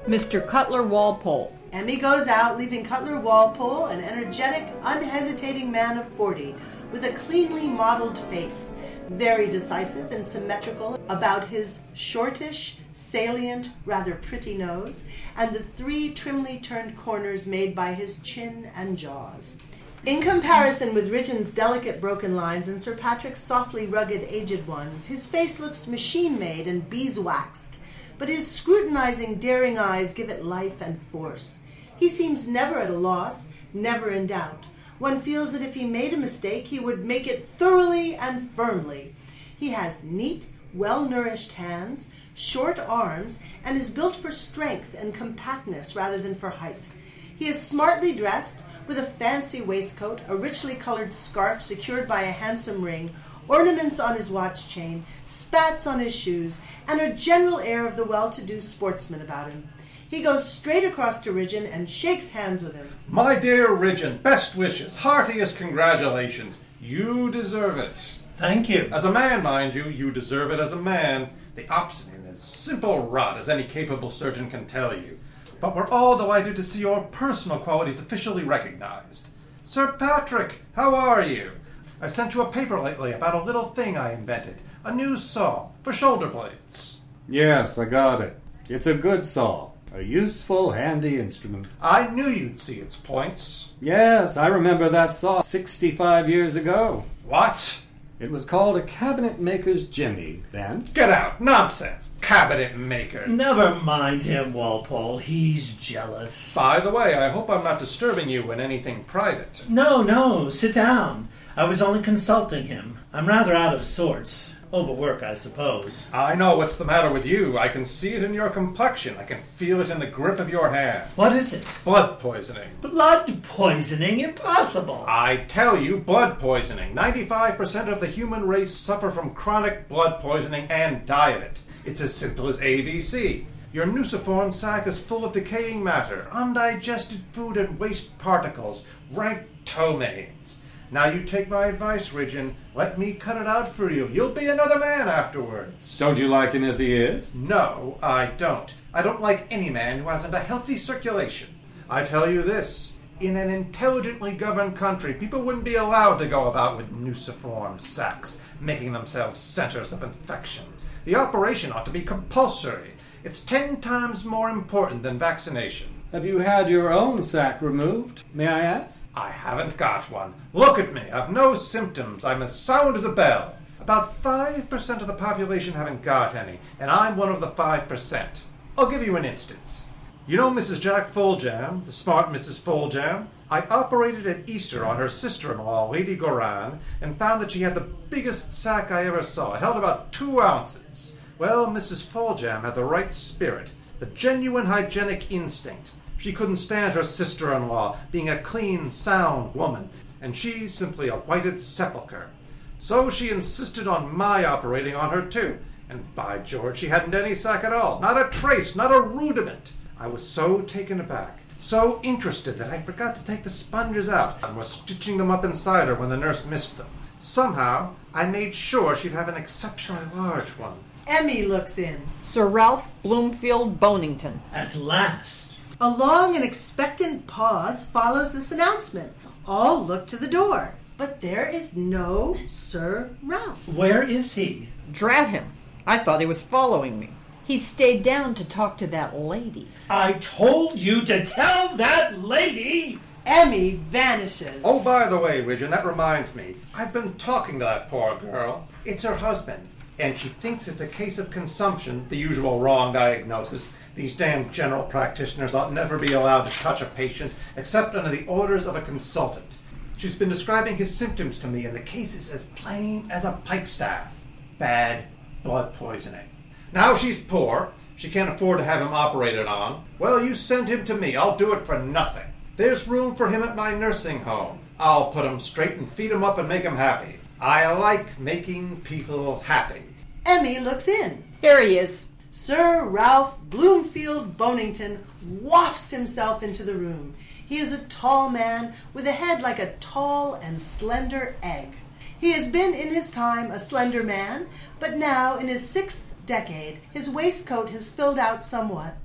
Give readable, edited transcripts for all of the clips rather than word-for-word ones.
Mr. Cutler Walpole. Emmy goes out, leaving Cutler Walpole, an energetic, unhesitating man of 40, with a cleanly modeled face, very decisive and symmetrical about his shortish, salient, rather pretty nose, and the 3 trimly turned corners made by his chin and jaws. In comparison with Ridgeon's delicate broken lines and Sir Patrick's softly rugged aged ones, his face looks machine-made and beeswaxed, but his scrutinizing, daring eyes give it life and force. He seems never at a loss, never in doubt. One feels that if he made a mistake, he would make it thoroughly and firmly. He has neat, well-nourished hands, short arms, and is built for strength and compactness rather than for height. He is smartly dressed, with a fancy waistcoat, a richly colored scarf secured by a handsome ring, ornaments on his watch chain, spats on his shoes, and a general air of the well-to-do sportsman about him. He goes straight across to Ridgeon and shakes hands with him. My dear Ridgeon, best wishes, heartiest congratulations. You deserve it. Thank you. As a man, mind you, you deserve it as a man. The opsonin is simple rot, as any capable surgeon can tell you. But we're all delighted to see your personal qualities officially recognized. Sir Patrick, how are you? I sent you a paper lately about a little thing I invented. A new saw for shoulder blades. Yes, I got it. It's a good saw. A useful, handy instrument. I knew you'd see its points. Yes, I remember that saw 65 years ago. What? It was called a cabinet maker's jimmy then. Get out! Nonsense! Cabinet maker! Never mind him, Walpole. He's jealous. By the way, I hope I'm not disturbing you in anything private. No, sit down. I was only consulting him. I'm rather out of sorts. Overwork, I suppose. I know what's the matter with you. I can see it in your complexion. I can feel it in the grip of your hand. What is it? Blood poisoning. Blood poisoning? Impossible. I tell you, blood poisoning. 95% of the human race suffer from chronic blood poisoning and die of it. It's as simple as ABC. Your nuciform sac is full of decaying matter, undigested food and waste particles, rank ptomaines. Now you take my advice, Ridgeon. Let me cut it out for you. You'll be another man afterwards. Don't you like him as he is? No, I don't. I don't like any man who hasn't a healthy circulation. I tell you this. In an intelligently governed country, people wouldn't be allowed to go about with nuciform sacs, making themselves centers of infection. The operation ought to be compulsory. It's 10 times more important than vaccination. Have you had your own sac removed, may I ask? I haven't got one. Look at me. I've no symptoms. I'm as sound as a bell. About 5% of the population haven't got any, and I'm one of the 5%. I'll give you an instance. You know Mrs. Jack Foljam, the smart Mrs. Foljam? I operated at Easter on her sister-in-law, Lady Goran, and found that she had the biggest sac I ever saw. It held about 2 ounces. Well, Mrs. Foljam had the right spirit, the genuine hygienic instinct. She couldn't stand her sister-in-law being a clean, sound woman, and she simply a whited sepulchre. So she insisted on my operating on her too, and by George, she hadn't any sac at all. Not a trace, not a rudiment. I was so taken aback, so interested that I forgot to take the sponges out and was stitching them up inside her when the nurse missed them. Somehow, I made sure she'd have an exceptionally large one. Emmy looks in. Sir Ralph Bloomfield Bonington. At last. A long and expectant pause follows this announcement. All look to the door, but there is no Sir Ralph. Where is he? Drat him. I thought he was following me. He stayed down to talk to that lady. I told you to tell that lady! Emmy vanishes. Oh, by the way, Ridgeon, that reminds me. I've been talking to that poor girl. It's her husband. And she thinks it's a case of consumption, the usual wrong diagnosis. These damn general practitioners ought never be allowed to touch a patient except under the orders of a consultant. She's been describing his symptoms to me, and the case is as plain as a pikestaff. Bad blood poisoning. Now she's poor. She can't afford to have him operated on. Well, you send him to me. I'll do it for nothing. There's room for him at my nursing home. I'll put him straight and feed him up and make him happy. I like making people happy. Emmy looks in. Here he is. Sir Ralph Bloomfield Bonington wafts himself into the room. He is a tall man with a head like a tall and slender egg. He has been in his time a slender man, but now in his 6th decade his waistcoat has filled out somewhat.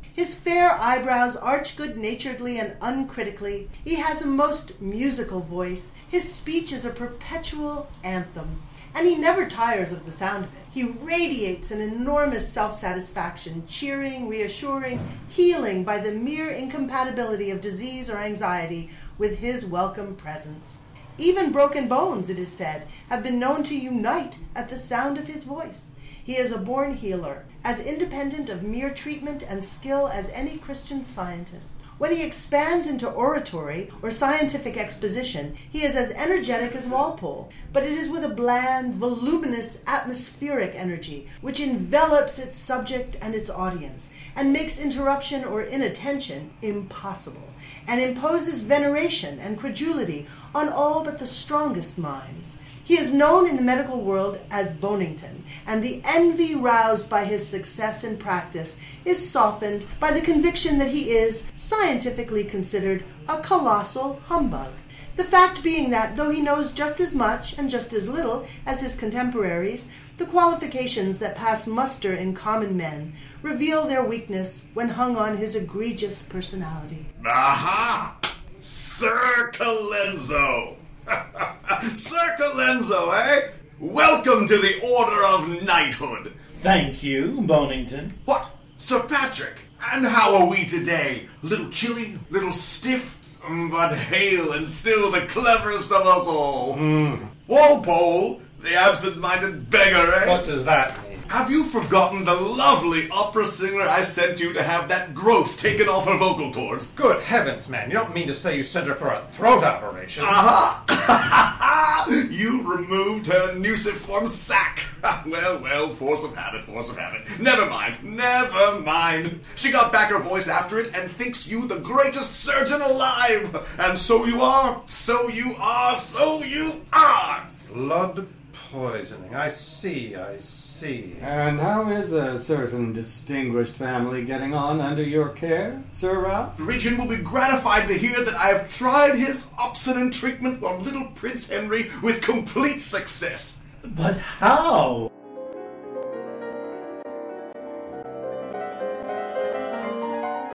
His fair eyebrows arch good-naturedly and uncritically. He has a most musical voice. His speech is a perpetual anthem, and he never tires of the sound of it. He radiates an enormous self-satisfaction, cheering, reassuring, healing by the mere incompatibility of disease or anxiety with his welcome presence. Even broken bones, it is said, have been known to unite at the sound of his voice. He is a born healer, as independent of mere treatment and skill as any Christian scientist. When he expands into oratory or scientific exposition, he is as energetic as Walpole, but it is with a bland, voluminous, atmospheric energy which envelops its subject and its audience, and makes interruption or inattention impossible, and imposes veneration and credulity on all but the strongest minds. He is known in the medical world as Bonington, and the envy roused by his success in practice is softened by the conviction that he is, scientifically considered, a colossal humbug. The fact being that, though he knows just as much and just as little as his contemporaries, the qualifications that pass muster in common men reveal their weakness when hung on his egregious personality. Aha! Sir Colenso! Sir Colenso, eh? Welcome to the Order of Knighthood. Thank you, Bonington. What? Sir Patrick? And how are we today? Little chilly? Little stiff? But hail and still the cleverest of us all. Walpole, the absent-minded beggar, eh? What does that mean? Have you forgotten the lovely opera singer I sent you to have that growth taken off her vocal cords? Good heavens, man. You don't mean to say you sent her for a throat operation? Aha! You removed her nuciform sac. Well, force of habit. Never mind. She got back her voice after it and thinks you the greatest surgeon alive. And so you are. Blood poisoning. I see. And how is a certain distinguished family getting on under your care, Sir Ralph? Regent will be gratified to hear that I have tried his obstinate treatment on little Prince Henry with complete success. But how?